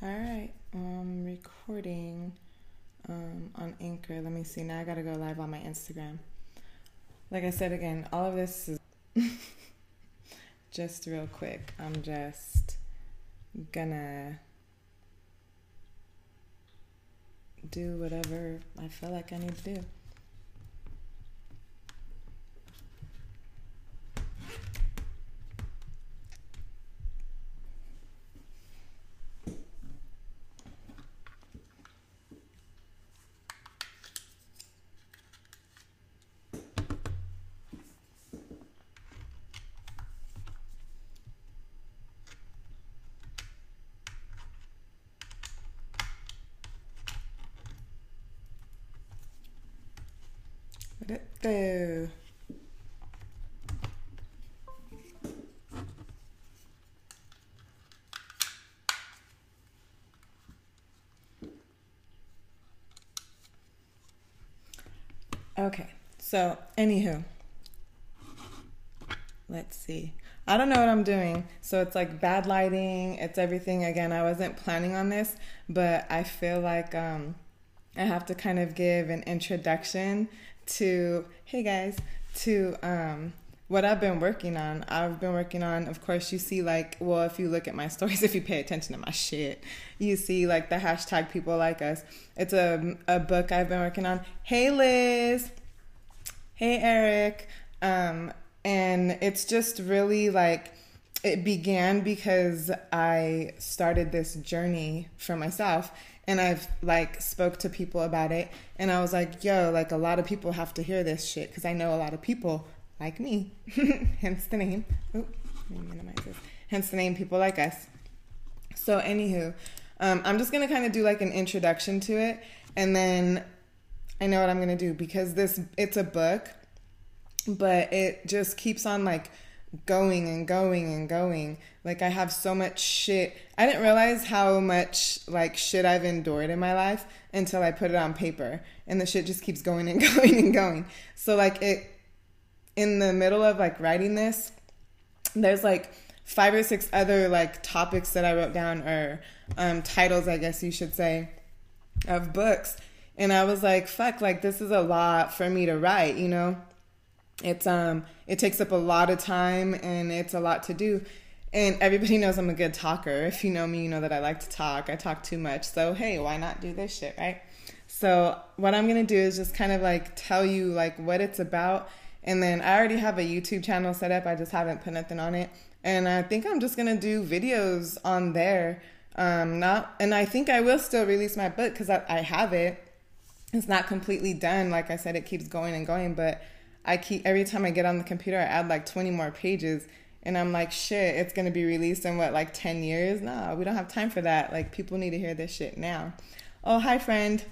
All right, recording on Anchor. Let me see. Now I gotta go live on my Instagram. Like I said again, all of this is just real quick. I'm just gonna do whatever I feel like I need to do. What Okay, so anywho, let's see. I don't know what I'm doing, so it's like bad lighting, it's everything. Again, I wasn't planning on this, but I feel like I have to kind of give an introduction to, hey guys, to what I've been working on. I've been working on, of course, you see like, well, if you look at my stories, if you pay attention to my shit, you see like the hashtag People Like Us. It's a book I've been working on. Hey Liz, hey Eric, and it's just really like, it began because I started this journey for myself, and I've like spoke to people about it, and I was like, yo, like a lot of people have to hear this shit, because I know a lot of people like me, hence the name. Oop, let me minimize this. Hence the name People Like Us. So anywho, I'm just gonna kind of do like an introduction to it, and then I know what I'm gonna do, because it's a book, but it just keeps on like going and going and going. Like I have so much shit. I didn't realize how much like shit I've endured in my life until I put it on paper, and the shit just keeps going and going and going. So like in the middle of like writing this, there's like 5 or 6 other like topics that I wrote down, or titles, I guess you should say, of books. And I was like, fuck, like this is a lot for me to write, you know? It takes up a lot of time, and it's a lot to do. And everybody knows I'm a good talker. If you know me, you know that I like to talk. I talk too much. So hey, why not do this shit, right? So what I'm gonna do is just kind of like tell you like what it's about. And then I already have a YouTube channel set up. I just haven't put nothing on it. And I think I'm just gonna do videos on there. And I think I will still release my book, because I have it. It's not completely done. Like I said, it keeps going and going, but every time I get on the computer, I add like 20 more pages, and I'm like, shit, it's going to be released in what, like 10 years? No, we don't have time for that. Like, people need to hear this shit now. Oh, hi friend.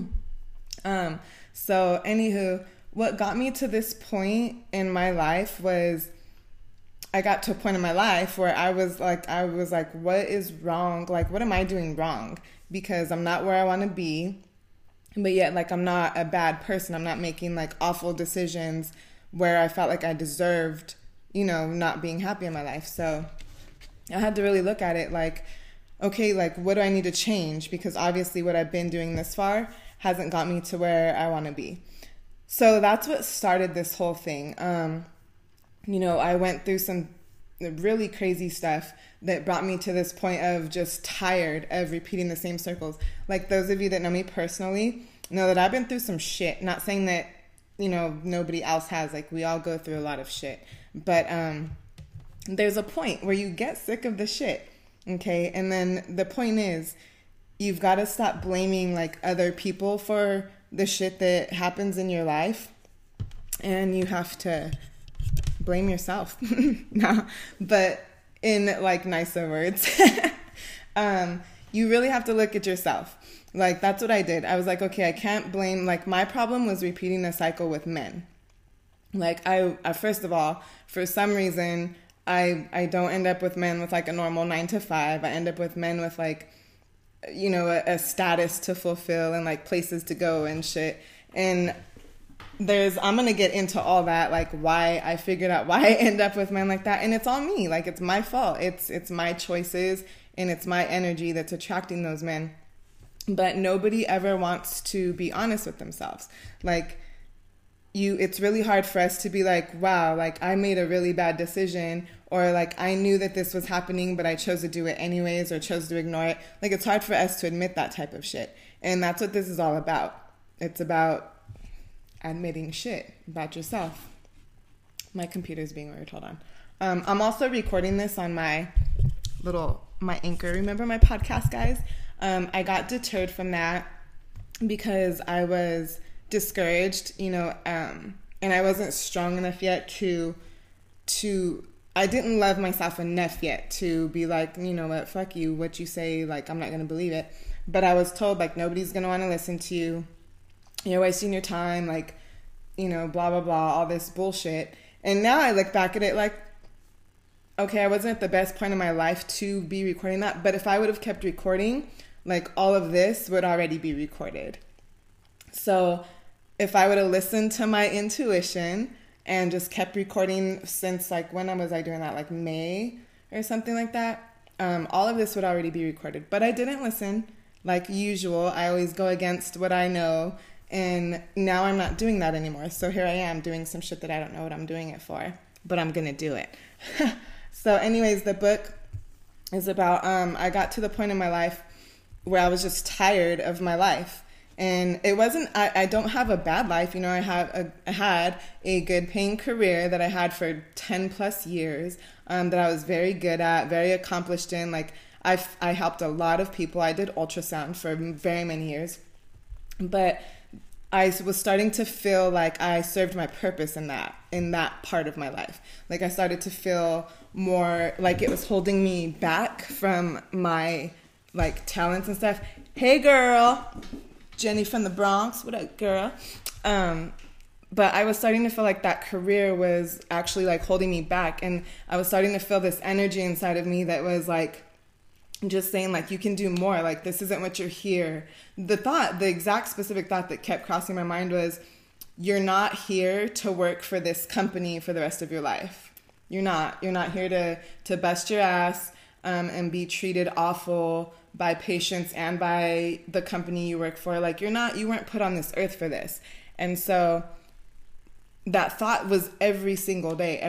So anywho, what got me to this point in my life was, I got to a point in my life where I was like, what is wrong? Like, what am I doing wrong? Because I'm not where I want to be. But yet, like, I'm not a bad person. I'm not making, like, awful decisions where I felt like I deserved, you know, not being happy in my life. So I had to really look at it like, okay, like, what do I need to change? Because obviously what I've been doing this far hasn't got me to where I want to be. So that's what started this whole thing. You know, I went through some really crazy stuff that brought me to this point of just tired of repeating the same circles. Like, those of you that know me personally know that I've been through some shit. Not saying that, you know, nobody else has. Like, we all go through a lot of shit. But there's a point where you get sick of the shit, okay? And then the point is, you've got to stop blaming, like, other people for the shit that happens in your life. And you have to blame yourself. No, but in like nicer words. You really have to look at yourself. Like, that's what I did. I was like, okay, I can't blame, like, my problem was repeating the cycle with men. Like, I first of all, for some reason, I don't end up with men with like a normal 9 to 5. I end up with men with like, you know, a status to fulfill and like places to go and shit. And I'm going to get into all that, like why I figured out why I end up with men like that. And it's all me. Like, it's my fault. It's my choices and it's my energy that's attracting those men. But nobody ever wants to be honest with themselves. Like, it's really hard for us to be like, wow, like I made a really bad decision, or like I knew that this was happening, but I chose to do it anyways, or chose to ignore it. Like, it's hard for us to admit that type of shit. And that's what this is all about. It's about admitting shit about yourself. My computer's being weird. Hold on. I'm also recording this on my Anchor. Remember my podcast, guys? I got deterred from that because I was discouraged, and I wasn't strong enough yet to I didn't love myself enough yet to be like, you know what, fuck you, what you say, like, I'm not going to believe it. But I was told, like, nobody's going to want to listen to you. You're wasting your time, like, blah, blah, blah, all this bullshit. And now I look back at it like, okay, I wasn't at the best point in my life to be recording that. But if I would have kept recording, like, all of this would already be recorded. So if I would have listened to my intuition and just kept recording since, like, when was I doing that? Like May or something like that. All of this would already be recorded. But I didn't listen. Like usual, I always go against what I know. And now I'm not doing that anymore. So here I am doing some shit that I don't know what I'm doing it for. But I'm going to do it. So anyways, the book is about, I got to the point in my life where I was just tired of my life. And it wasn't, I don't have a bad life. I had a good paying career that I had for 10 plus years, that I was very good at, very accomplished in. Like, I helped a lot of people. I did ultrasound for very many years, but I was starting to feel like I served my purpose in that part of my life. Like, I started to feel more like it was holding me back from my, like, talents and stuff. Hey, girl. Jenny from the Bronx. What up, girl? But I was starting to feel like that career was actually, like, holding me back. And I was starting to feel this energy inside of me that was, like, just saying, like, you can do more. Like, this isn't what you're here. The exact specific thought that kept crossing my mind was, you're not here to work for this company for the rest of your life. You're not here to bust your ass and be treated awful by patients and by the company you work for. Like, you weren't put on this earth for this. And so that thought was every single day.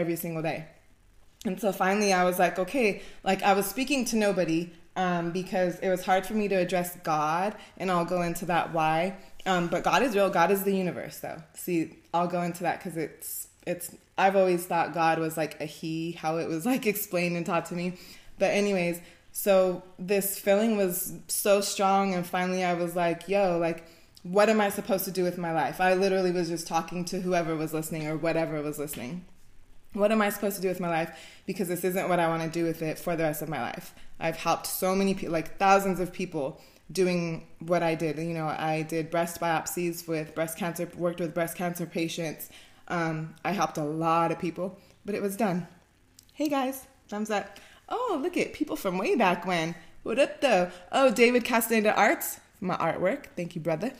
And so finally I was like, okay, like, I was speaking to nobody, because it was hard for me to address God, and I'll go into that why. But God is real. God is the universe, though. See, I'll go into that because I've always thought God was like a he, how it was, like, explained and taught to me. But anyways, so this feeling was so strong, and finally I was like, yo, like, what am I supposed to do with my life? I literally was just talking to whoever was listening or whatever was listening. What am I supposed to do with my life? Because this isn't what I want to do with it for the rest of my life. I've helped so many people, like thousands of people, doing what I did. I did breast biopsies with breast cancer, worked with breast cancer patients. I helped a lot of people, but it was done. Hey guys, thumbs up. Oh, look at people from way back when. What up though? Oh, David Castaneda Arts, my artwork. Thank you, brother.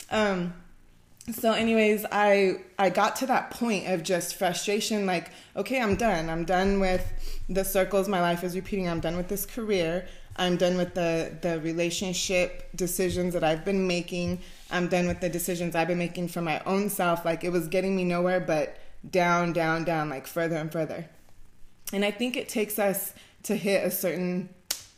So anyways, I got to that point of just frustration, like, okay, I'm done. I'm done with the circles my life is repeating. I'm done with this career. I'm done with the relationship decisions that I've been making. I'm done with the decisions I've been making for my own self. Like, it was getting me nowhere but down, down, down, like further and further. And I think it takes us to hit a certain,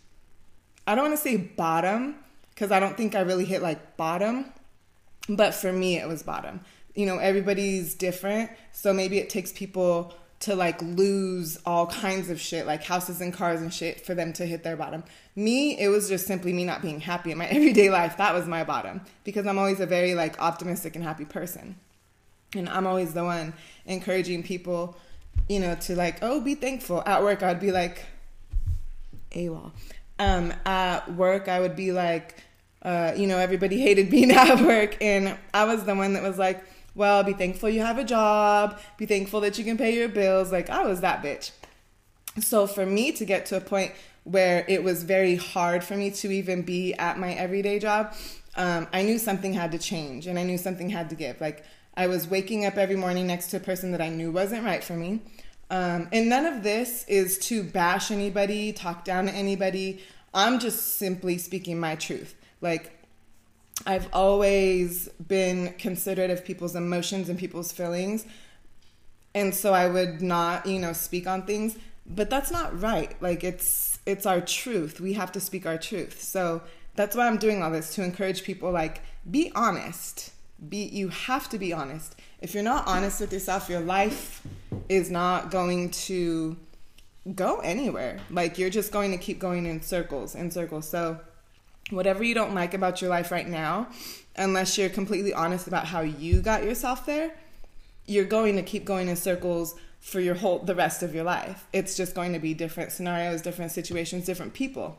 I don't want to say bottom, because I don't think I really hit like bottom. But for me, it was bottom. Everybody's different. So maybe it takes people to like lose all kinds of shit, like houses and cars and shit, for them to hit their bottom. Me, it was just simply me not being happy in my everyday life. That was my bottom, because I'm always a very like optimistic and happy person. And I'm always the one encouraging people, to like, oh, be thankful. At work, I'd be like, AWOL. At work, I would be like, everybody hated being at work, and I was the one that was like, well, be thankful you have a job, be thankful that you can pay your bills. Like, I was that bitch. So for me to get to a point where it was very hard for me to even be at my everyday job, I knew something had to change, and I knew something had to give. Like, I was waking up every morning next to a person that I knew wasn't right for me. And none of this is to bash anybody, talk down to anybody. I'm just simply speaking my truth. Like, I've always been considerate of people's emotions and people's feelings. And so I would not, speak on things. But that's not right. Like, it's our truth. We have to speak our truth. So that's why I'm doing all this, to encourage people, like, be honest. You have to be honest. If you're not honest with yourself, your life is not going to go anywhere. Like, you're just going to keep going in circles. So whatever you don't like about your life right now, unless you're completely honest about how you got yourself there, you're going to keep going in circles for the rest of your life. It's just going to be different scenarios, different situations, different people.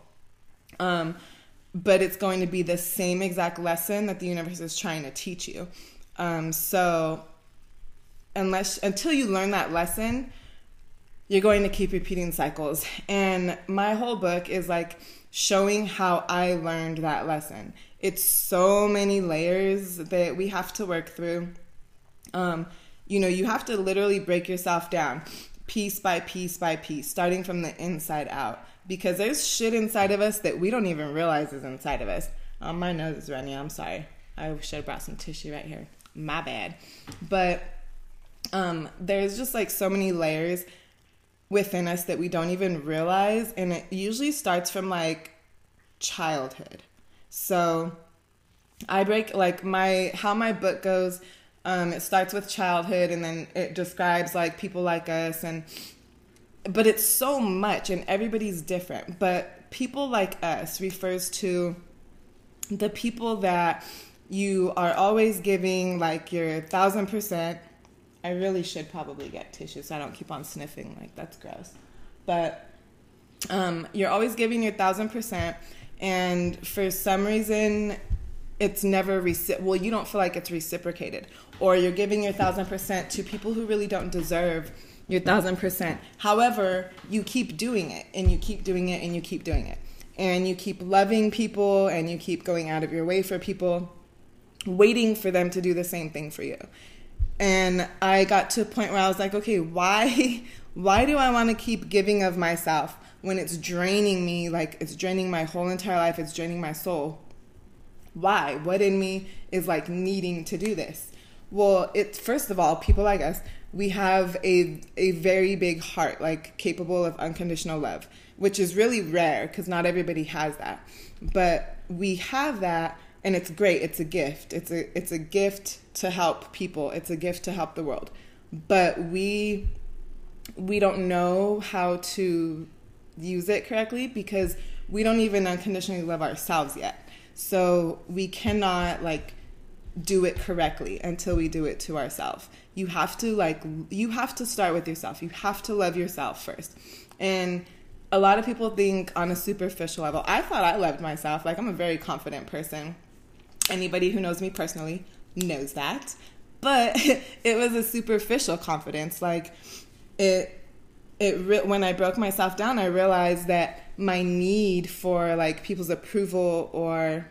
But it's going to be the same exact lesson that the universe is trying to teach you. So until you learn that lesson, you're going to keep repeating cycles. And my whole book is like showing how I learned that lesson. It's so many layers that we have to work through. You have to literally break yourself down piece by piece by piece, starting from the inside out, because there's shit inside of us that we don't even realize is inside of us. My nose is running. I'm sorry. I should have brought some tissue right here. My bad. But there's just like so many layers within us that we don't even realize, and it usually starts from like childhood. So I break like how my book goes. It starts with childhood, and then it describes like people like us, but it's so much, and everybody's different. But people like us refers to the people that you are always giving like your 1,000%. I really should probably get tissue so I don't keep on sniffing, like that's gross. But you're always giving your 1,000%, and for some reason it's never you don't feel like it's reciprocated, or you're giving your 1,000% to people who really don't deserve your 1,000%. However, you keep doing it, and you keep doing it, and you keep doing it, and you keep loving people, and you keep going out of your way for people, waiting for them to do the same thing for you. And I got to a point where I was like, okay, why do I want to keep giving of myself when it's draining me? Like, it's draining my whole entire life. It's draining my soul. Why? What in me is like needing to do this? Well, first of all, people like us, we have a very big heart, like capable of unconditional love, which is really rare because not everybody has that. But we have that, and it's great. It's a gift. It's a gift to help people. It's a gift to help the world. But we don't know how to use it correctly because we don't even unconditionally love ourselves yet. So we cannot like do it correctly until we do it to ourselves. You have to start with yourself. You have to love yourself first. And a lot of people think on a superficial level. I thought I loved myself. Like, I'm a very confident person. Anybody who knows me personally knows that. But it was a superficial confidence. Like, when I broke myself down, I realized that my need for like people's approval or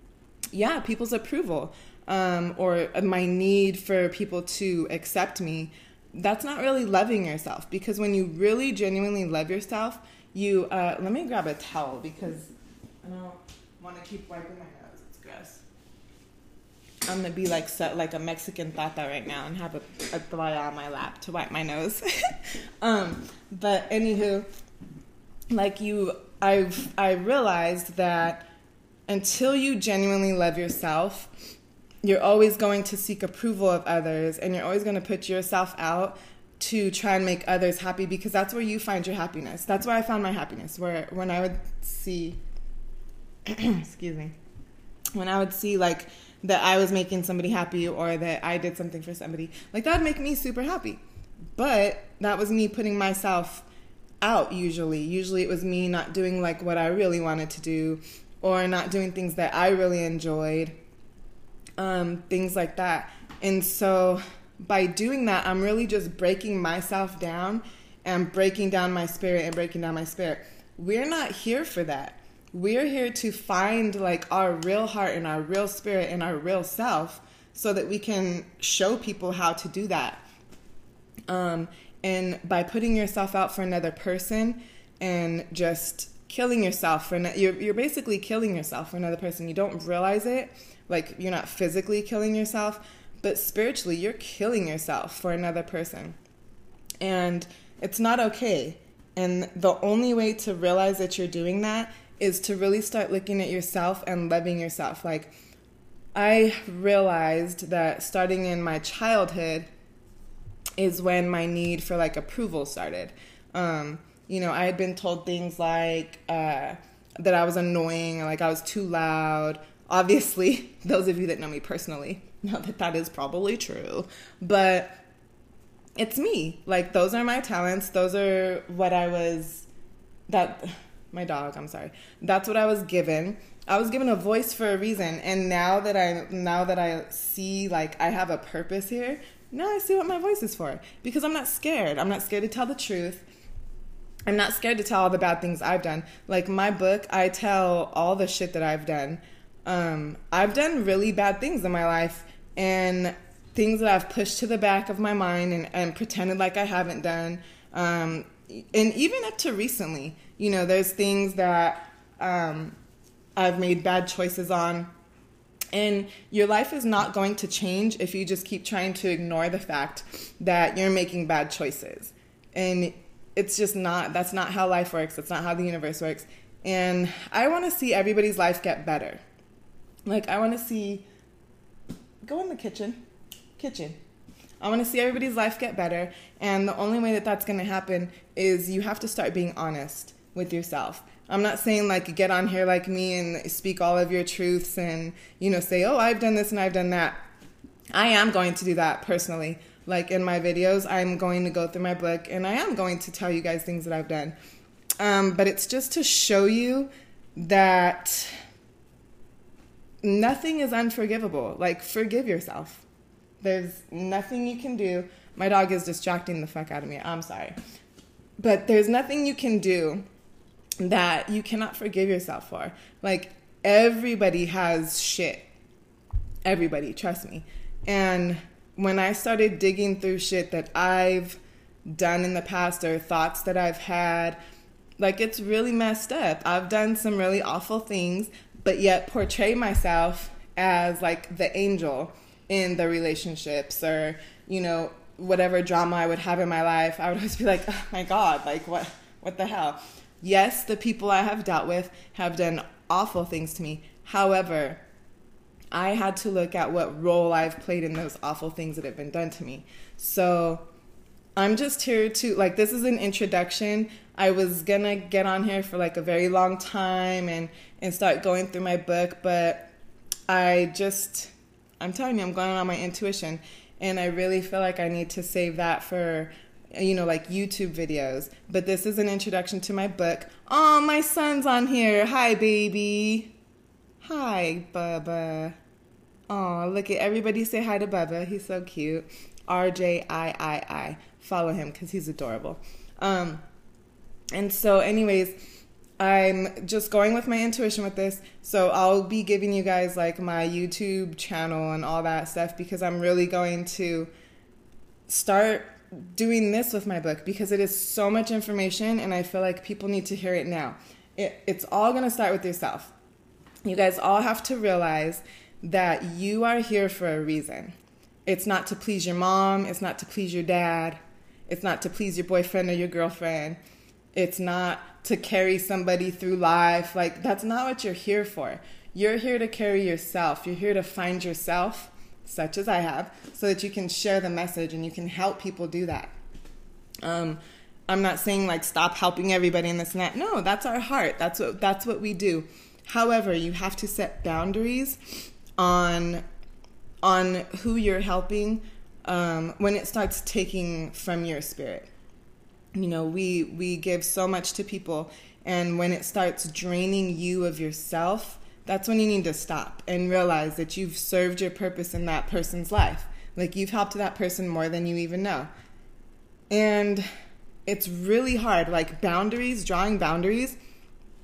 my need for people to accept me, that's not really loving yourself. Because when you really genuinely love yourself, you let me grab a towel because I don't want to keep wiping my nose. It's gross. I'm gonna be like a Mexican tata right now and have a toalla on my lap to wipe my nose. But anywho, like I realized that until you genuinely love yourself, you're always going to seek approval of others, and you're always going to put yourself out to try and make others happy, because that's where you find your happiness. That's where I found my happiness, when I would see, excuse me, when I would see like that I was making somebody happy or that I did something for somebody, like that would make me super happy. But that was me putting myself out usually. Usually it was me not doing like what I really wanted to do, or not doing things that I really enjoyed, things like that. And so by doing that, I'm really just breaking myself down and breaking down my spirit and breaking down my spirit. We're not here for that. We're here to find like our real heart and our real spirit and our real self, so that we can show people how to do that. And by putting yourself out for another person and just killing yourself you're basically killing yourself for another person. You don't realize it, like you're not physically killing yourself, but spiritually you're killing yourself for another person. And it's not okay. And the only way to realize that you're doing that is to really start looking at yourself and loving yourself. Like, I realized that starting in my childhood is when my need for like approval started. You know, I had been told things like that I was annoying, or like I was too loud. Obviously, those of you that know me personally know that that is probably true, but it's me. Like, those are my talents. Those are what my dog, I'm sorry. That's what I was given. I was given a voice for a reason. And now that I see, like, I have a purpose here, now I see what my voice is for. Because I'm not scared. I'm not scared to tell the truth. I'm not scared to tell all the bad things I've done. Like, my book, I tell all the shit that I've done. I've done really bad things in my life, and things that I've pushed to the back of my mind and pretended like I haven't done. And even up to recently, you know, there's things that I've made bad choices on. And your life is not going to change if you just keep trying to ignore the fact that you're making bad choices. And it's just not, that's not how life works. That's not how the universe works. And I want to see everybody's life get better. Like, I want to see, go in the kitchen. I want to see everybody's life get better. And the only way that that's going to happen is you have to start being honest with yourself. I'm not saying, like, get on here like me and speak all of your truths and, you know, say, oh, I've done this and I've done that. I am going to do that personally. Like, in my videos, I'm going to go through my book and I am going to tell you guys things that I've done. But it's just to show you that nothing is unforgivable. Like, forgive yourself. There's nothing you can do. My dog is distracting the fuck out of me. I'm sorry. But there's nothing you can do that you cannot forgive yourself for. Like, everybody has shit. Everybody, trust me. And when I started digging through shit that I've done in the past or thoughts that I've had, like, it's really messed up. I've done some really awful things, but yet portray myself as, like, the angel in the relationships, or, you know, whatever drama I would have in my life. I would always be like, oh my God, like, what the hell? Yes, the people I have dealt with have done awful things to me. However, I had to look at what role I've played in those awful things that have been done to me. So I'm just here to, like, this is an introduction. I was gonna get on here for like a very long time and start going through my book, but I'm telling you, I'm going on my intuition, and I really feel like I need to save that for, you know, like YouTube videos. But this is an introduction to my book. Oh, my son's on here. Hi, baby. Hi, Bubba. Oh, look at everybody, say hi to Bubba. He's so cute. RJIII. Follow him because he's adorable. And so anyways, I'm just going with my intuition with this. So I'll be giving you guys like my YouTube channel and all that stuff, because I'm really going to start doing this with my book, because it is so much information and I feel like people need to hear it now. It's all going to start with yourself. You guys all have to realize that you are here for a reason. It's not to please your mom. It's not to please your dad. It's not to please your boyfriend or your girlfriend. It's not to carry somebody through life. Like, that's not what you're here for. You're here to carry yourself. You're here to find yourself, such as I have, so that you can share the message and you can help people do that. I'm not saying like stop helping everybody in this and that. No, that's our heart. That's what we do. However, you have to set boundaries on who you're helping when it starts taking from your spirit. You know, we give so much to people, and when it starts draining you of yourself, that's when you need to stop and realize that you've served your purpose in that person's life. Like, you've helped that person more than you even know. And it's really hard. Like, drawing boundaries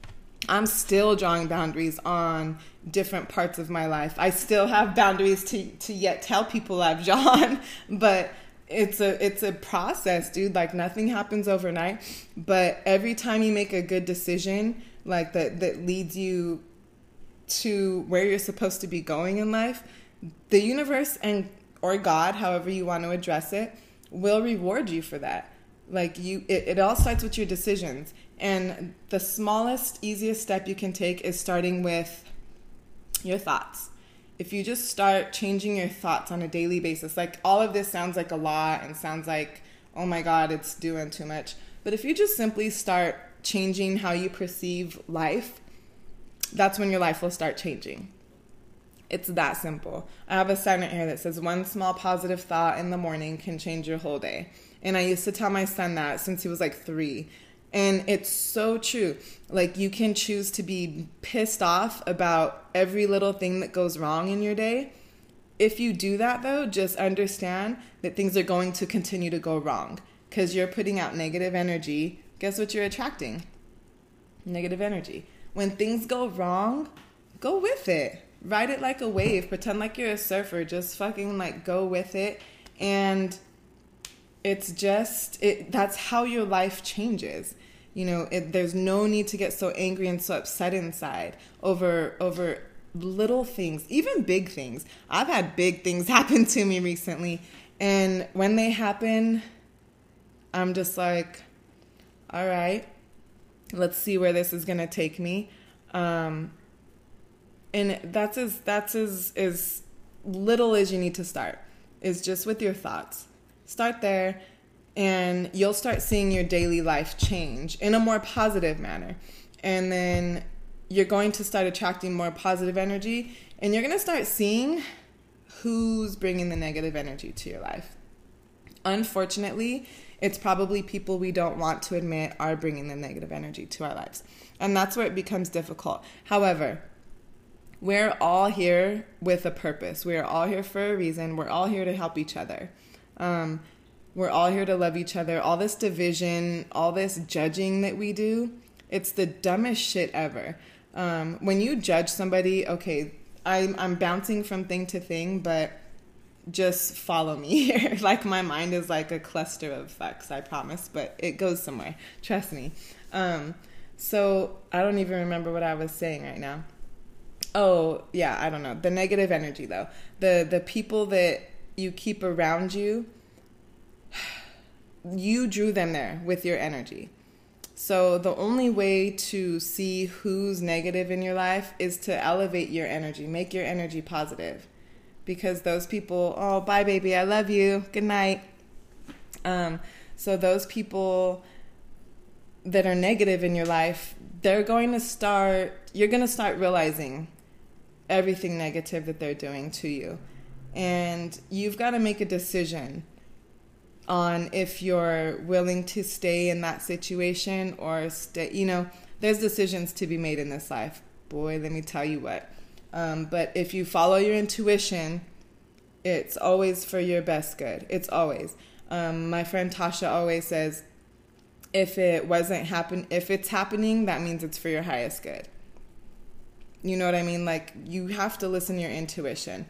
I'm still drawing boundaries on different parts of my life. I still have boundaries to yet tell people I've drawn, but it's a process, dude. Like, nothing happens overnight, but every time you make a good decision, like that leads you to where you're supposed to be going in life, the universe or God, however you want to address it, will reward you for that. Like, it all starts with your decisions. And the smallest, easiest step you can take is starting with your thoughts. If you just start changing your thoughts on a daily basis, like, all of this sounds like a lot and sounds like, oh my God, it's doing too much. But if you just simply start changing how you perceive life, that's when your life will start changing. It's that simple. I have a sign right here that says, one small positive thought in the morning can change your whole day. And I used to tell my son that since he was like 3. And it's so true. Like, you can choose to be pissed off about every little thing that goes wrong in your day. If you do that, though, just understand that things are going to continue to go wrong because you're putting out negative energy. Guess what you're attracting? Negative energy. When things go wrong, go with it. Ride it like a wave. Pretend like you're a surfer. Just fucking, like, go with it. And it's just, that's how your life changes. You know, there's no need to get so angry and so upset inside over little things, even big things. I've had big things happen to me recently. And when they happen, I'm just like, all right, let's see where this is going to take me. And that's as little as you need to start, is just with your thoughts. Start there, and you'll start seeing your daily life change in a more positive manner. And then you're going to start attracting more positive energy, and you're going to start seeing who's bringing the negative energy to your life. Unfortunately, it's probably people we don't want to admit are bringing the negative energy to our lives. And that's where it becomes difficult. However, we're all here with a purpose. We're all here for a reason. We're all here to help each other. We're all here to love each other. All this division, all this judging that we do, it's the dumbest shit ever. When you judge somebody, okay, I'm bouncing from thing to thing, but just follow me here. Like, my mind is like a cluster of fucks, I promise, but it goes somewhere. Trust me. So I don't even remember what I was saying right now. Oh, yeah, I don't know. The negative energy, though. The people that you keep around you, you drew them there with your energy. So the only way to see who's negative in your life is to elevate your energy, make your energy positive. Because those people, oh, bye, baby, I love you, good night. So those people that are negative in your life, you're going to start realizing everything negative that they're doing to you. And you've got to make a decision on if you're willing to stay in that situation or stay. You know, there's decisions to be made in this life. Boy, let me tell you what. But if you follow your intuition, it's always for your best good. It's always. My friend Tasha always says, if it's happening, that means it's for your highest good. You know what I mean? Like, you have to listen to your intuition.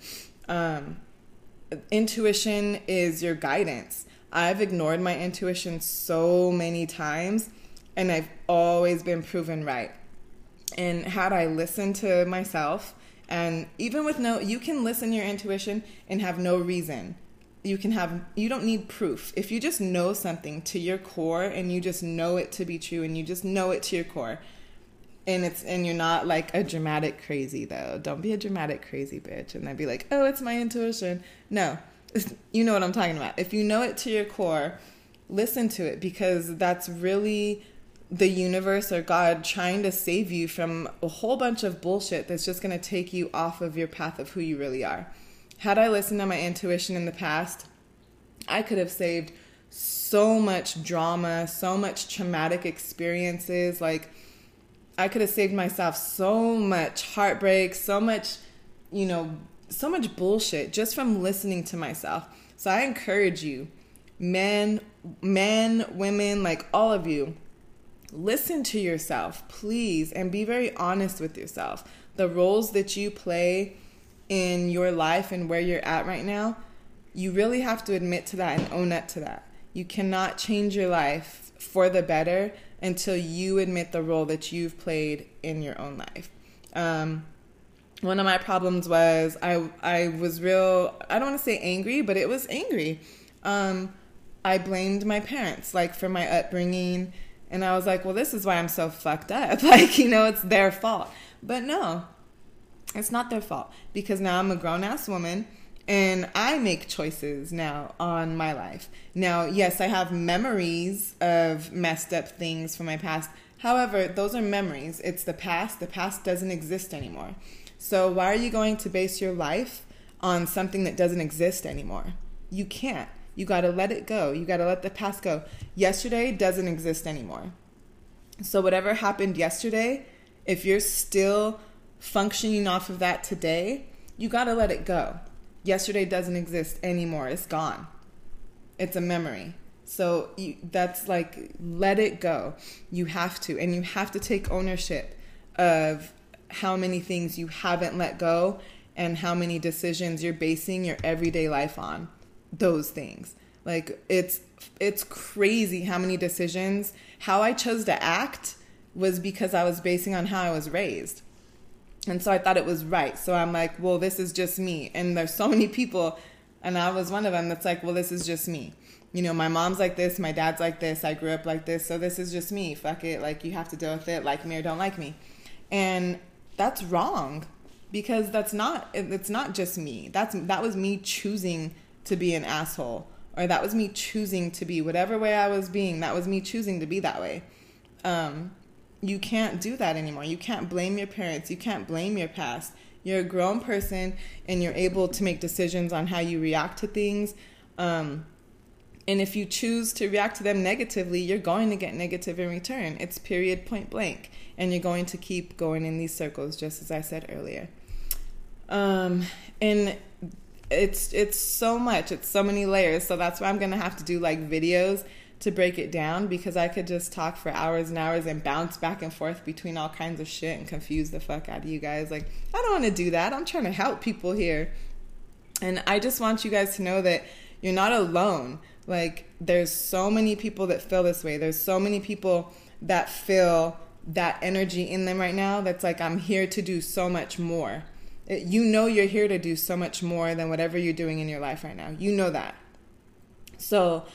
Intuition is your guidance. I've ignored my intuition so many times, and I've always been proven right. And had I listened to myself, and even with you can listen to your intuition and have no reason. You don't need proof. If you just know something to your core and you just know it to be true and you just know it to your core, and you're not like a dramatic crazy, though. Don't be a dramatic crazy bitch and then be like, oh, it's my intuition. No, you know what I'm talking about. If you know it to your core, listen to it, because that's really the universe or God trying to save you from a whole bunch of bullshit that's just going to take you off of your path of who you really are. Had I listened to my intuition in the past, I could have saved so much drama, so much traumatic experiences. Like, I could have saved myself so much heartbreak, so much, so much bullshit just from listening to myself. So I encourage you, men, women, like all of you, listen to yourself, please, and be very honest with yourself. The roles that you play in your life and where you're at right now, you really have to admit to that and own up to that. You cannot change your life for the better until you admit the role that you've played in your own life. One of my problems was I was real, I don't want to say angry, but it was angry. I blamed my parents, like, for my upbringing. And I was like, well, this is why I'm so fucked up. Like, you know, it's their fault. But no, it's not their fault, because now I'm a grown-ass woman and I make choices now on my life. Now, yes, I have memories of messed up things from my past. However, those are memories. It's the past. The past doesn't exist anymore. So why are you going to base your life on something that doesn't exist anymore? You can't. You got to let it go. You got to let the past go. Yesterday doesn't exist anymore. So whatever happened yesterday, if you're still functioning off of that today, you got to let it go. Yesterday doesn't exist anymore. It's gone. It's a memory. So that's like, let it go. You have to. And you have to take ownership of how many things you haven't let go and how many decisions you're basing your everyday life on. Those things. Like, it's crazy how many decisions, how I chose to act was because I was basing on how I was raised. And so I thought it was right. So I'm like, well, this is just me. And there's so many people, and I was one of them, that's like, well, this is just me. You know, my mom's like this, my dad's like this, I grew up like this, so this is just me. Fuck it. Like, you have to deal with it, like me or don't like me. And that's wrong, because it's not just me. That was me choosing to be an asshole, or that was me choosing to be whatever way I was being. That was me choosing to be that way. You can't do that anymore. You can't blame your parents. You can't blame your past. You're a grown person and you're able to make decisions on how you react to things. And if you choose to react to them negatively, you're going to get negative in return. It's period, point blank. And you're going to keep going in these circles, just as I said earlier. And it's so much. It's so many layers. So that's why I'm going to have to do like videos to break it down, because I could just talk for hours and hours and bounce back and forth between all kinds of shit and confuse the fuck out of you guys. Like, I don't want to do that. I'm trying to help people here. And I just want you guys to know that you're not alone. Like, there's so many people that feel this way. There's so many people that feel that energy in them right now that's like, I'm here to do so much more. You know you're here to do so much more than whatever you're doing in your life right now. You know that. So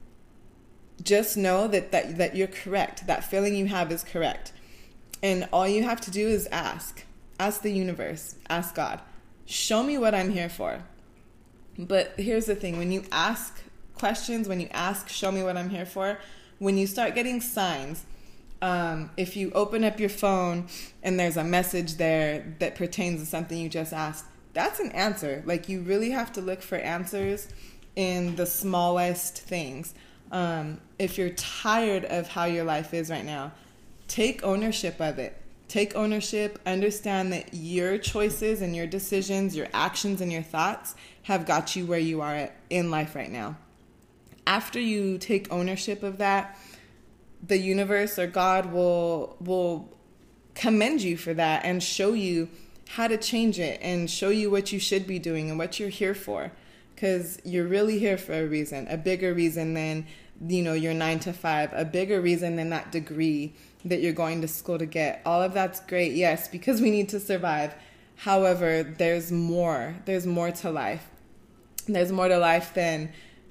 just know that you're correct. That feeling you have is correct. And all you have to do is ask. Ask the universe. Ask God. Show me what I'm here for. But here's the thing. When you ask questions, when you ask, show me what I'm here for, when you start getting signs, if you open up your phone and there's a message there that pertains to something you just asked, that's an answer. Like, you really have to look for answers in the smallest things. If you're tired of how your life is right now, take ownership of it. Take ownership. Understand that your choices and your decisions, your actions and your thoughts have got you where you are in life right now. After you take ownership of that, the universe or God will commend you for that and show you how to change it and show you what you should be doing and what you're here for. Because you're really here for a reason, a bigger reason than, your 9 to 5, a bigger reason than that degree that you're going to school to get. All of that's great, yes, because we need to survive. However, there's more. There's more to life. There's more to life than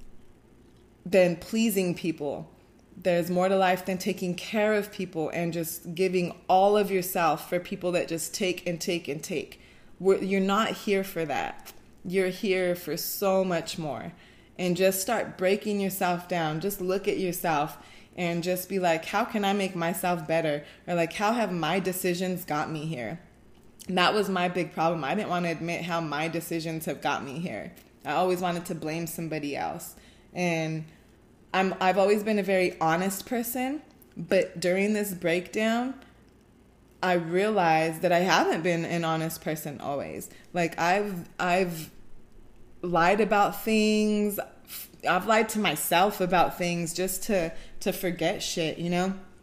pleasing people. There's more to life than taking care of people and just giving all of yourself for people that just take and take and take. You're not here for that. You're here for so much more. And just start breaking yourself down. Just look at yourself and just be like, how can I make myself better? Or like, how have my decisions got me here? And that was my big problem. I didn't want to admit how my decisions have got me here. I always wanted to blame somebody else. And I've always been a very honest person, but during this breakdown, I realized that I haven't been an honest person always. Like, I've lied about things. I've lied to myself about things just to forget shit,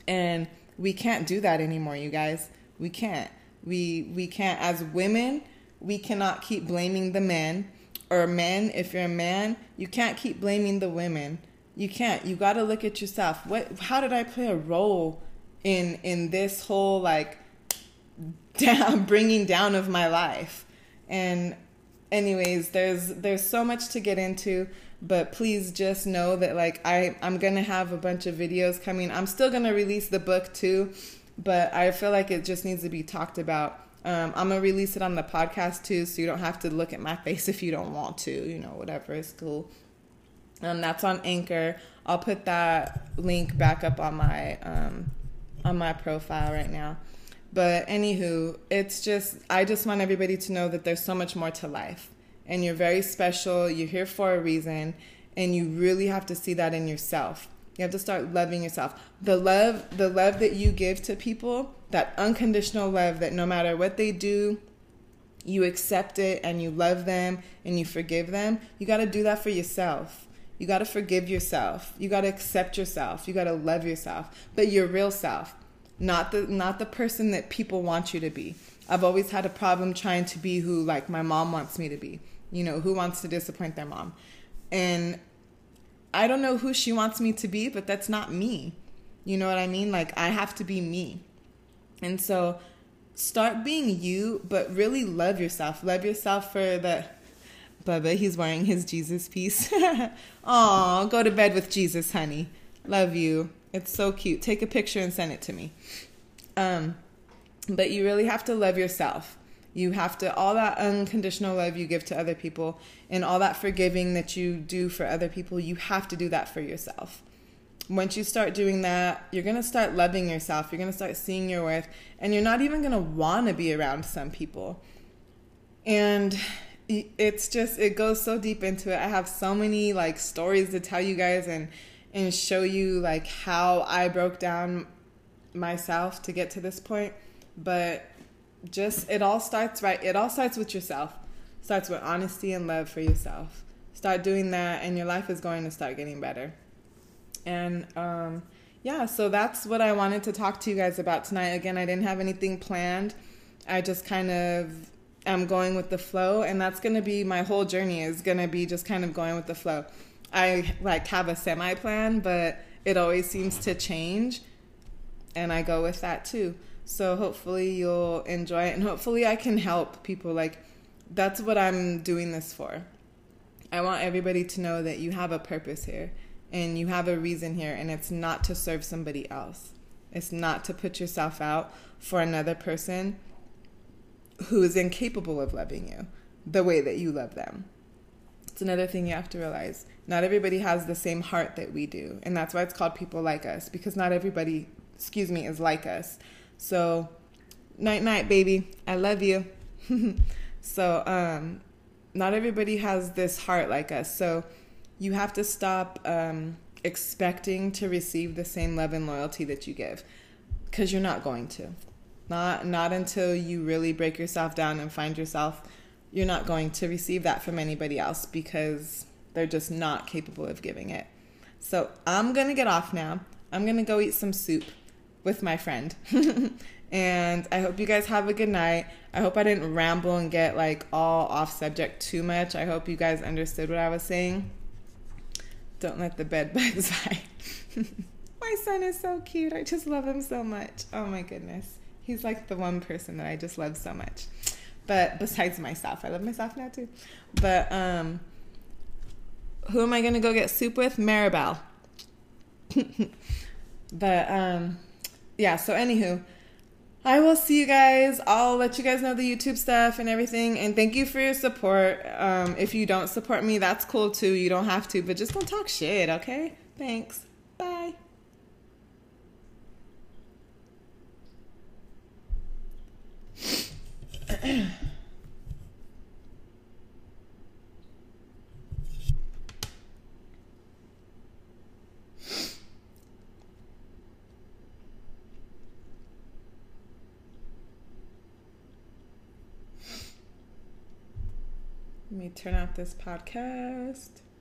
And we can't do that anymore, you guys. We can't. We can't, as women, we cannot keep blaming the men. Or men, if you're a man, you can't keep blaming the women. You can't. You got to look at yourself. How did I play a role in this whole like bringing down of my life? And anyways, there's so much to get into, but please just know that like I'm going to have a bunch of videos coming. I'm still going to release the book too, but I feel like it just needs to be talked about. I'm going to release it on the podcast too, so you don't have to look at my face if you don't want to, whatever is cool. That's on Anchor. I'll put that link back up on my profile right now. But anywho, I just want everybody to know that there's so much more to life, and you're very special. You're here for a reason, and you really have to see that in yourself. You have to start loving yourself. The love that you give to people, that unconditional love that no matter what they do, you accept it and you love them and you forgive them. You got to do that for yourself. You got to forgive yourself. You got to accept yourself. You got to love yourself, but your real self, not the person that people want you to be. I've always had a problem trying to be who like my mom wants me to be. Who wants to disappoint their mom? And I don't know who she wants me to be, but that's not me. You know what I mean? Like, I have to be me. And so start being you, but really love yourself. Love yourself for the... Bubba, he's wearing his Jesus piece. Aw, go to bed with Jesus, honey. Love you. It's so cute. Take a picture and send it to me. But you really have to love yourself. You have to, all that unconditional love you give to other people and all that forgiving that you do for other people, you have to do that for yourself. Once you start doing that, you're going to start loving yourself. You're going to start seeing your worth, and you're not even going to want to be around some people. And it goes so deep into it. I have so many like stories to tell you guys and show you like how I broke down myself to get to this point. But it all starts right. It all starts with yourself. Starts with honesty and love for yourself. Start doing that and your life is going to start getting better. And so that's what I wanted to talk to you guys about tonight. Again, I didn't have anything planned. I just kind of am going with the flow, and that's going to be my whole journey, is going to be just kind of going with the flow. I like have a semi-plan, but it always seems to change, and I go with that too. So hopefully you'll enjoy it, and hopefully I can help people. Like, that's what I'm doing this for. I want everybody to know that you have a purpose here, and you have a reason here, and it's not to serve somebody else. It's not to put yourself out for another person who is incapable of loving you the way that you love them. It's another thing you have to realize. Not everybody has the same heart that we do, and that's why it's called People Like Us, because not everybody, is like us. So, night, baby. I love you. So, not everybody has this heart like us. So, you have to stop expecting to receive the same love and loyalty that you give, because you're not going to. Not until you really break yourself down and find yourself. You're not going to receive that from anybody else because they're just not capable of giving it. So I'm going to get off now. I'm going to go eat some soup with my friend. And I hope you guys have a good night. I hope I didn't ramble and get like all off subject too much. I hope you guys understood what I was saying. Don't let the bed bugs bite. My son is so cute. I just love him so much. Oh my goodness. He's like the one person that I just love so much. But besides myself, I love myself now too. But who am I going to go get soup with? Maribel. But so anywho, I will see you guys. I'll let you guys know the YouTube stuff and everything. And thank you for your support. If you don't support me, that's cool too. You don't have to, but just don't talk shit, okay? Thanks. Bye. Let me turn out this podcast.